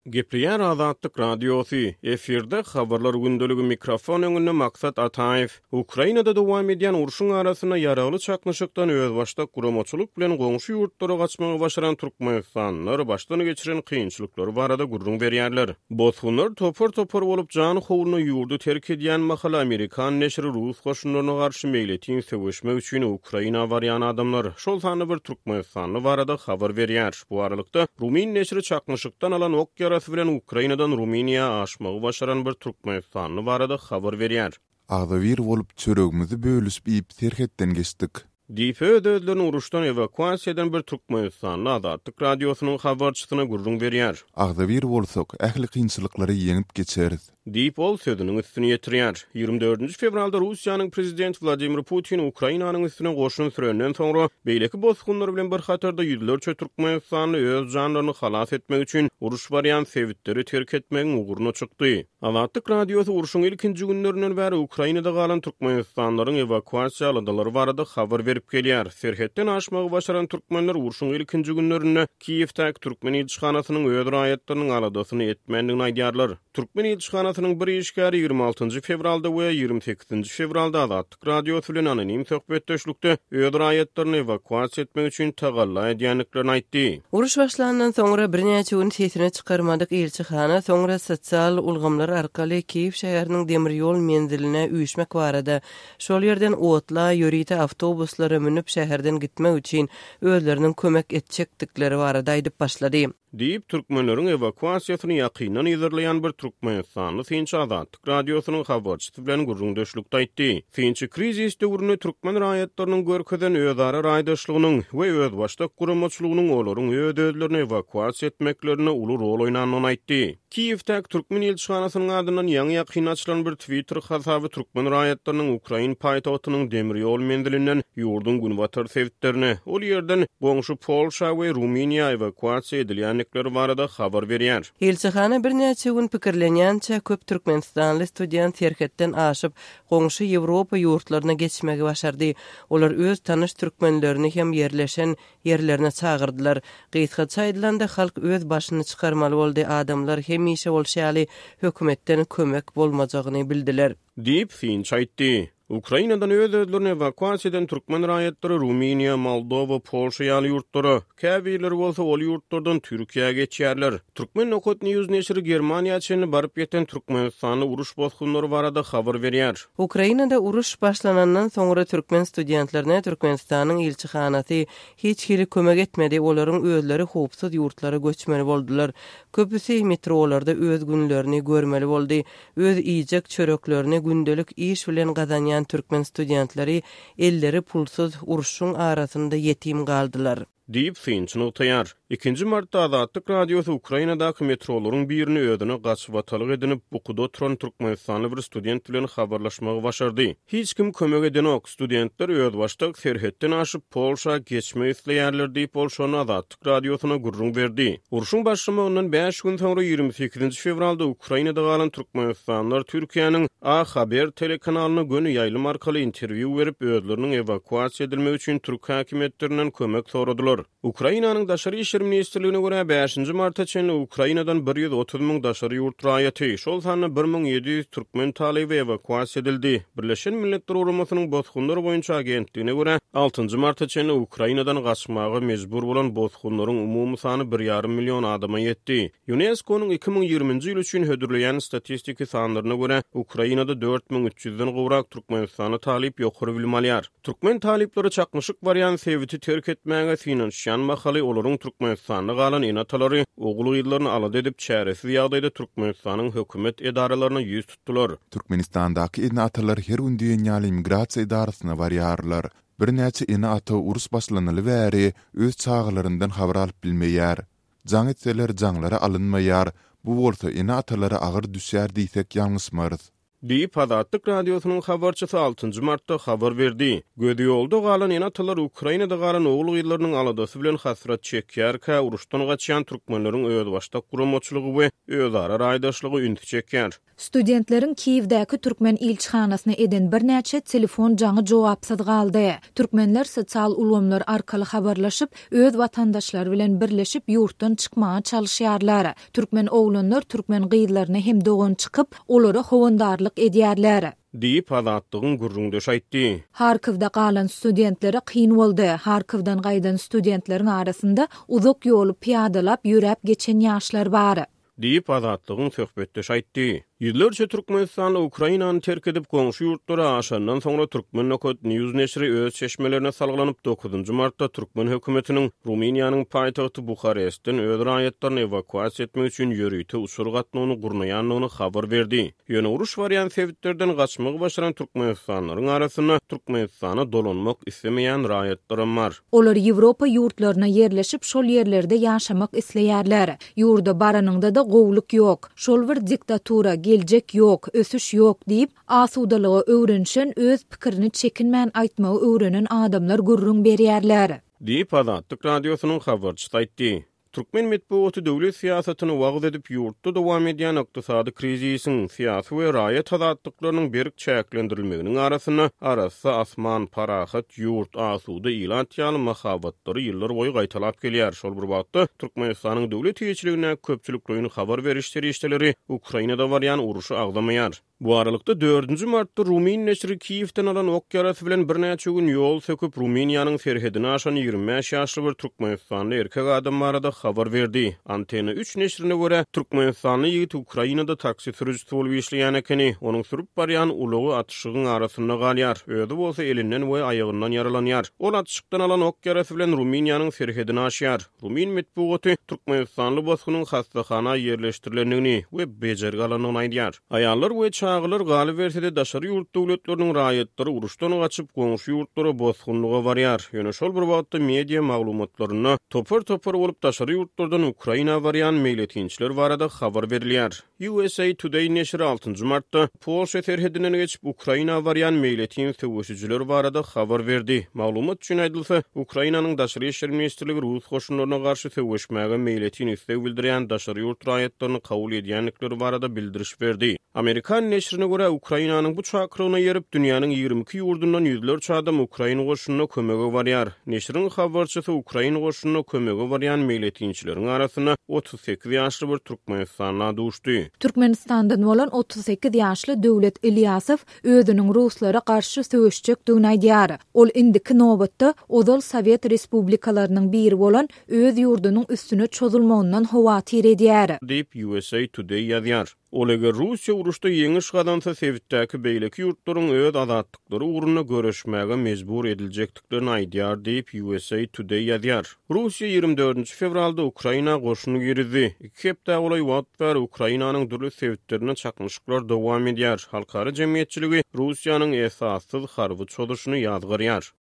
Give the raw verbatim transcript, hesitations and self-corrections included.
Gepleyen Azatlyk Radiosu, efirde habarlar gündölügi mikrofon öňünde Maksat Ataev, Ukrainada dowam edýän urşuň arasyna ýaraly çaknyşykdan öz başda guramaçylyk bilen goňşy ýurtlara gaçmagy başaran türkmenistanylar başdan geçiren kynçylyklary barada gurrun berýärler. Bosgunlar topar topar bolup jany howluny ýurdu terk edýän mahal Amerikan neşri Rus goşunlaryna garşy meýletin söwüşmek üçin Ukraina barýan adamlar şol sany bir türkmenistanly barada habar berýär. Bu aralykda Rumin neşri çaknyşykdan alan ok yarası bilen Ukrainadan Ruminiýa aşmagy başaran bir türkmenistanly barada habar berýär. Agdawir bolup çöregimizi bölüşip ip terhetden geçdik. Diýip ödödlerini uruşdan evakuasiýa eden bir türkmenistanly Azatlyk Radiosynyň habarçysyna gurrun berýär. Agdawir bolsak, ähli kynçylyklary ýeňip geçeriz. Diýip ol sözüniň üstüne ýetirýär. ýygrimi dördünji fevralda Russiýanyň prezident Vladimir Putin Ukrainanyň üstüne goşun sürenden soňra beýleki bosgunlar bilen bir hatarda ýüzlerçe türkmenistanly öz janlaryny halas etmek üçin uruş barýan sebitleri terk etmegiň uguruna çykdy. Azatlyk Radiosy uruşyň ilkinji günlerinden bäri Ukrainada galan türkmenistanlaryň evakuasiýalydylary barada habar berip gelýär. Serhetden aşmagy başaran türkmenler uruşyň ilkinji günlerinde Kiýewdäki türkmen elçixanasynyň öz raýatlarynyň aladasyny etmendigini aýdýarlar. Türkmen elçixanasynyň bir işgäri ýygrimi altynjy fevralda we ýygrimi sekizinji fevralda Azatlyk Radiosy bilen anonim söhbetdeşlikde öz raýatlaryny evakuasiýa etmek üçin tagalla edýänliklerini aýtdy. Uruş başlanandan soňra bir näçe gün sesini çykarmadyk elçixana soňra sosial ulgamlar arkaly Kiýew şäheriniň demir ýol menziline üýşmek barada şol ýerden otla ýörite awtobuslary minip şäherden gitmek üçin özleriniň kömek etjekdikleri barada aýdyp başlady. Diýip türkmenleriň evakuasiýasyny ýakynan ýerleýän bir türkmenistanly Finç Azatlyk Radiosynyň habarçysy bilen gurrun döşlükde aýtdy. Finç krizis döwründe türkmen raýatlarynyň görkezen özara raýdaşlygynyň we öz başda guramaçylygynyň olaryň ödödlerini evakuasiýa etmeklerine uly rol oýnanyny aýtdy. Kiýewdäki türkmen elçixanasynyň adyndan ýaňy ýakyn açylan bir Twitter hasaby türkmen raýatlarynyň Ukrain paýtagtynyň demir ýol mendilinden ýurdun günbatar sebitlerini, ol ýerden goňşy Polşa we Ruminiýa evakuasiýa edilýänlikleri barada habar berýär. Elçixana bir näçe gün pikirlenýänçe köp türkmenistanly student terhetden aşyp goňşy Ýewropa ýurtlaryna geçmegi başardy. Olar öz tanyş türkmenlerini hem yerleşen yerlerine çağırdylar. Gysgaça aýdylanda halk öz başyny çykarmaly boldy, adamlar hemişe bolşaly hökümetden kömek bolmajagyny bildiler. Diýip Finç aýtdy. Ukrainadan öz özlerini evakuasiýa eden türkmen raýatlary Ruminiýa, Moldowa, Polşa ýaly ýurtlara, käbiler bolsa ol ýurtlardan Türkiýäge geçýärler. Türkmen Nokot News neşri Germaniýa çenli baryp ýeten Türkmenistanly uruş bosgunlary barada habar berýär. Ukrainada uruş başlanandan soňra türkmen studentlerine Türkmenistanyň elçixanasy hiç kili kömek etmedi. Olaryň özleri howpsuz ýurtlara göçmeli boldular. Köpüsi metrolarda öz günlerini görmeli boldy. Öz iýjek çöreklerini gündelik iş bilen gazanýan türkmen studentleri elleri pulsuz uruşun arasında yetim kaldılar. Diýip Finç noktaýar. ikinji martda Azatlyk Radiosu Ukrainadaky metrolaryň birini ödüne gaçyp atalyk edinip bukuda oturan türkmenistanly bir student bilen habarlaşmagy başardy. Hiç kim kömek edenok, studentler öz başda serhetden aşyp Polşa geçmek isleýärler diýip Polşany Azatlyk Radiosyna gurrun berdi. Uruşyň başlamagynyň beş gün soňra ýygrimi sekizinji fevralda Ukrainada galan türkmenistanlylar Türkiýanyň A Haber telekanalyna gönü ýaýlym arkaly interwiu berip özleriniň evakuasiýa edilmegi üçin türk häkimetlerinden kömek soradylar. Ukrainanyň daşary işler ministrligine görä beşinji martda çenli Ukrainadan bir ýüz otuz miň daşary ýurt raýaty, şol sany bir miň ýedi ýüz türkmen talyby evakuasiýa edildi. Birleşen Milletler Uramasynyň bosgunlar boýunça agentligine görä altynjy martda çenli Ukrainadan gaçmagy mejbur bolan bosgunlaryň umumy sany bir ýarym million adama ýetdi. UNESCO-nyň iki miň ýygrimiňji ýyl üçin hödürleýän statistiki sanlaryna görä Ukrainada dört miň üç ýüzden gowrak türkmenistany talyp ýokary bilim alýar. Türkmen talyplary çaknyşyk barýan sebiti terk etmäge finansiýan mahaly olaryň Türkmenistanyň galan enatalary ogul ýyllaryny alad edip çäresiz ýagdaýda Türkmenistanyň hökümet edaralaryna ýüz tutdular. Türkmenistandaky enatalar her gün dünýäli migrasiýa idarasyna barýarlar. Bir näçe enata urus başlanyly bäri öz çağlaryndan habar alyp bilmeýär. Jaň etseler jaňlara alynmaýar. Bu bolsa enatalara agyr düşýär diýsek ýalňysmarys. Diýip Azatlyk radiosynyň habarçysy altıncı martda habar berdi. Gödi ýolda galan enatalar Ukrainada galan oğul gyýlarynyň aladasy bilen hasrat çekýär, uruşdan gaçýan türkmenleriň öz başda guramoçylygy we özara raýdaşlygy ünti çekýär. Studentlerin Kiýewdäki türkmen ilçihanasyna eden bir näçe telefon jaňy jogapsyz galdy. Türkmenler sosial ulamlar arkaly habarlaşyp, öz watandaşlary bilen birleşip ýurtdan çykmaga çalyşýarlar. Türkmen oğlanlar türkmen gyýlaryna hem dogan çykyp, olara howandarlyk edýärler. Diýip Azatlygyň gurrundy şaýtdy. Harkivda galan studentlere kyn boldy. Harkivdan gaýdan studentleriň arasynda uzak ýoly piýadalap ýürep geçen ýaşlar bar. Diýip Azatlygyň söhbetde şaýtdy. Ýyllarça Türkmenistanly Ukrainany terk edip goňşy ýurtlara aşandan soňra Türkmen Nokot News neşri öz çeşmelerine salgylanyp dokuzunçy martda Türkmen hökümetiniň Ruminiýanyň paýtagty Bukarestden öz raýatlaryny evakuasiýa etmek üçin ýörüýte uçur gatnawyny gurnaýanlygyny habar berdi. Ýöne uruş barýan sebäplerden gaçmagy başaran Türkmenistanlaryň arasyna Türkmenistana dolanmak islemeýän raýatlar bar. Olar Ýewropa ýurtlaryna yerleşip şol ýerlerde ýaşamak isleýärler. Ýurda baranyňda da gowluk ýok. Şol bir diktatura, geljek ýok, ösüş ýok diýip asudalygy öwrenşen, öz pikirini çekinmän aýtmagy öwrenen adamlar gurrun berýärler. Diýip Azatlyk radiosynyň habarçysy aýtdy. Türkmen medeniýeti döwlet siýasatyny wagt edip ýurtda dowam edýän ykdysady krizisiň siýasy we raýat azatlyklarynyň berk çäklendirilmeginiň arasyna arasy asman, parahat, ýurt, asuda ilan etýän mahabatlary ýyllar boýy gaýtalap gelýär. Şol bir wagtda Türkmenistanyň döwlet ýetirligine köpçülik roýuny habar berişleri işleri Ukrainada barýan uruşy agdamaýar. Bu aralykda dördünçi martda Rumin neşri Kiýewden alan ok ýarasy bilen bir näçe gün ýol söküp Ruminiýanyň serhedine aşan ýygrimi beş ýaşly bir Türkmenistanly erkek adam barada habar berdi. Antena üç neşrine görä Türkmenistanly ýigit Ukrainada taksi sürüjisi bolup işleýän ekeni, onuň sürüp barýan ulugy atşygyň arasynda galýar. Özi bolsa elinden we aýagyndan ýaralanýar. Ol atşykdan alan ok ýarasy bilen Ruminiýanyň serhedine aşýar. Rumin medeniýeti Türkmenistanly boskunyň hastahana ýerleşdirilendigini we bejergi alanyny aýdýar. Aýallar we çağılar galyp bersede daşary ýurt döwletleriniň raýatlary uruşdan gaçyp goňşy ýurtlara boskunlyga barýar. Ýöne şol bir wagtda media maglumatlaryna topar-topar bolup daşary ýurtlardan Ukraina barýan meýletinçiler barada habar berilýär. U S A Today neşri altıncı martda Polşa serhedinden geçip Ukraina barýan meýletin söwüşçüler barada habar berdi. Maglumat üçin aýdylsa, Ukrainanyň daşary işler ministrligi Rus goşunlaryna garşy söwüşmäge meýletin istek bildirýän daşary ýurt raýatlaryny kabul edýänlikleri barada bildiriş berdi. Amerikan neşrine görä Ukrainanyň bu çakyrygyna ýerip dünýäniň ýygrimi iki ýurdundan ýüzlerçe adam Ukraina goşunyna kömege barýar. Neşriň habarçysy Ukraina goşunyna kömege barýan meýletinçileriň arasyna otuz sekiz ýaşly bir Türkmenistanly düşdi. Türkmenistandan bolan otuz sekiz ýaşly Döwlet Ilyasow özüniň Ruslara garşy söwüşjekdigini aýdýar. Ol indiki nobatda Ozal Sowet Respublikalarynyň biri bolan öz ýurdunyň üstüne çözülmegininden hawatyr edýär. Diýip U S A Today ýazýar. Olega Russiya uruşda ýeňiş gadansa Sewitdäki beýleki ýurtlaryň öz azatlyklary ugruna görüşmäge mejbur ediljekdiglerini aýdýar diýip U S A Today ýazýar. Russiya ýygrimi dördünçi fevralda Ukraina goşuny girdi. iki hepde olay wagt bar Ukrainanyň dürli sewitlerine çakmışyklar dowam edýär. Halkara jemgyýetçiligi Russiýanyň esassız harby çözüşini ýazgyrýar.